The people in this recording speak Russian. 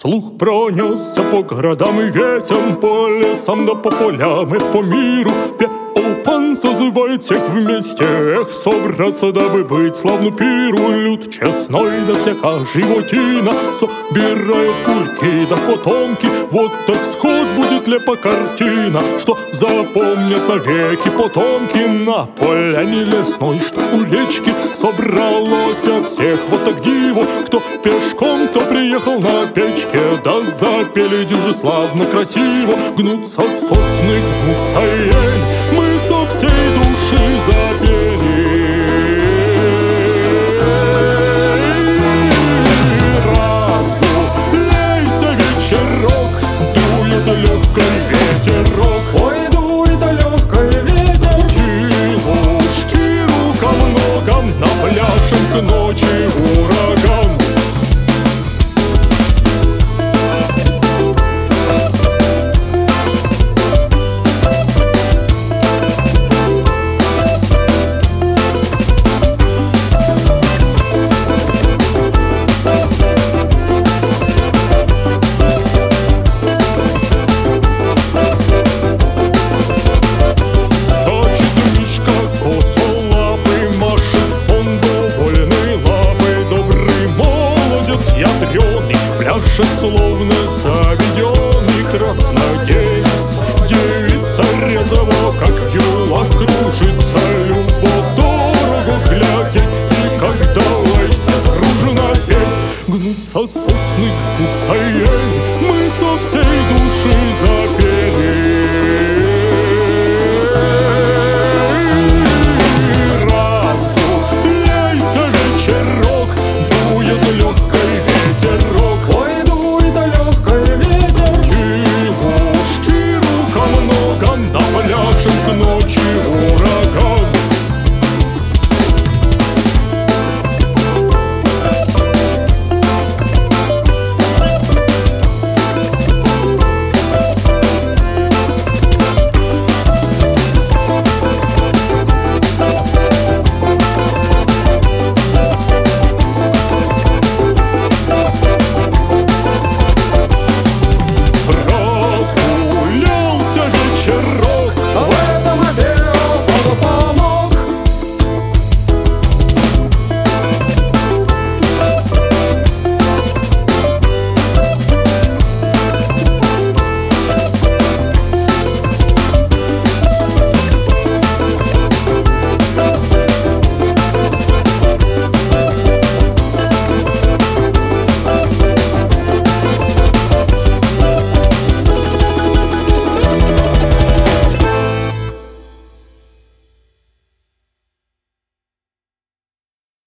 Слух пронесся по городам и ветям, по лесам да по полям и по миру. Феофан созывает всех вместе, эх, собраться, дабы быть славну пиру. Люд честной да всяка животина собирает кульки да котомки. Вот так сход будет лепа картина, что запомнят навеки потомки. На поляне лесной, что у речки, собралось всех вот так диву. Кто пешком, кто приехал на печке, да запели дюже славно красиво. Гнутся сосны, гнутся ель, мы со всей души запели. Разгуляйся, вечерок, дует легкий ветерок. Ой, дует легкий ветер, Силушки рука много, напляшем к ночи ураган. Пляшет, словно заведенный красноденец. Девица резова, как юла, кружится, любовь дорого глядеть. И когда лайся дружно петь, гнутся сосны, гнутся ель, мы со всей